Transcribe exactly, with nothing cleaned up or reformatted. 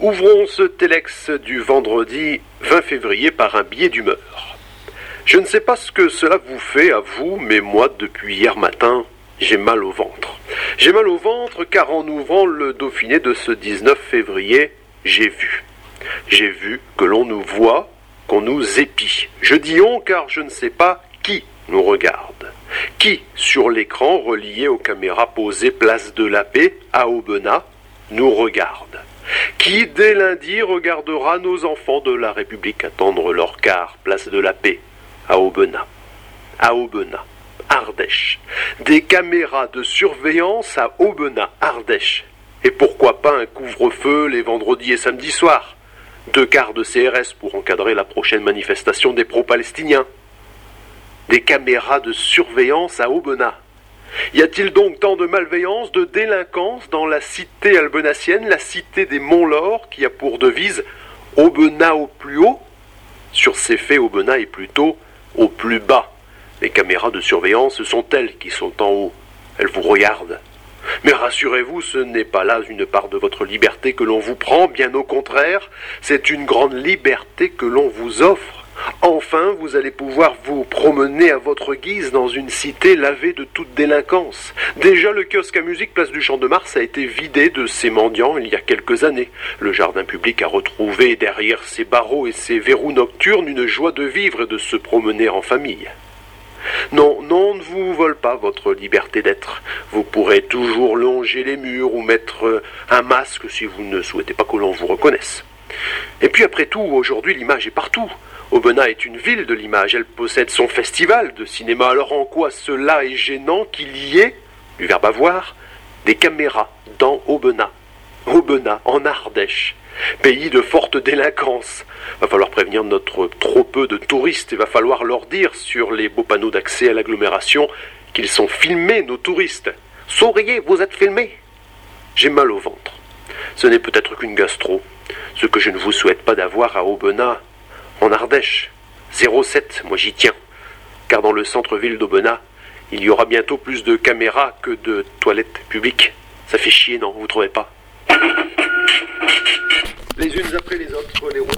Ouvrons ce télex du vendredi vingt février par un billet d'humeur. Je ne sais pas ce que cela vous fait à vous, mais moi, depuis hier matin, j'ai mal au ventre. J'ai mal au ventre car en ouvrant le Dauphiné de ce dix-neuf février, j'ai vu. J'ai vu que l'on nous voit, qu'on nous épie. Je dis on car je ne sais pas qui nous regarde. Qui, sur l'écran relié aux caméras posées place de la Paix à Aubenas, nous regarde. Qui, dès lundi, regardera nos enfants de la République attendre leur car place de la Paix à Aubenas. À Aubenas, Ardèche. Des caméras de surveillance à Aubenas, Ardèche. Et pourquoi pas un couvre-feu les vendredis et samedis soirs. Deux quarts de C R S pour encadrer la prochaine manifestation des pro-palestiniens. Des caméras de surveillance à Aubenas. Y a-t-il donc tant de malveillance, de délinquance dans la cité albenacienne, la cité des Monts-Laure, qui a pour devise « Aubenas au plus haut » ? Sur ces faits, Aubenas est plutôt au plus bas. Les caméras de surveillance sont elles qui sont en haut. Elles vous regardent. Mais rassurez-vous, ce n'est pas là une part de votre liberté que l'on vous prend, bien au contraire, c'est une grande liberté que l'on vous offre. Enfin, vous allez pouvoir vous promener à votre guise dans une cité lavée de toute délinquance. Déjà, le kiosque à musique place du Champ de Mars a été vidé de ses mendiants il y a quelques années. Le jardin public a retrouvé derrière ses barreaux et ses verrous nocturnes une joie de vivre et de se promener en famille. Non, non, on ne vous vole pas votre liberté d'être. Vous pourrez toujours longer les murs ou mettre un masque si vous ne souhaitez pas que l'on vous reconnaisse. Et puis après tout, aujourd'hui l'image est partout. Aubenas est une ville de l'image, elle possède son festival de cinéma. Alors en quoi cela est gênant qu'il y ait, du verbe avoir, des caméras dans Aubenas, Aubenas en Ardèche, pays de forte délinquance. Va falloir prévenir notre trop peu de touristes et va falloir leur dire sur les beaux panneaux d'accès à l'agglomération qu'ils sont filmés, nos touristes. Souriez, vous êtes filmés. J'ai mal au ventre. Ce n'est peut-être qu'une gastro, ce que je ne vous souhaite pas d'avoir à Aubenas, en Ardèche. zéro sept, moi j'y tiens. Car dans le centre-ville d'Aubenas, il y aura bientôt plus de caméras que de toilettes publiques. Ça fait chier, non, vous trouvez pas ? Les unes après les autres, les routes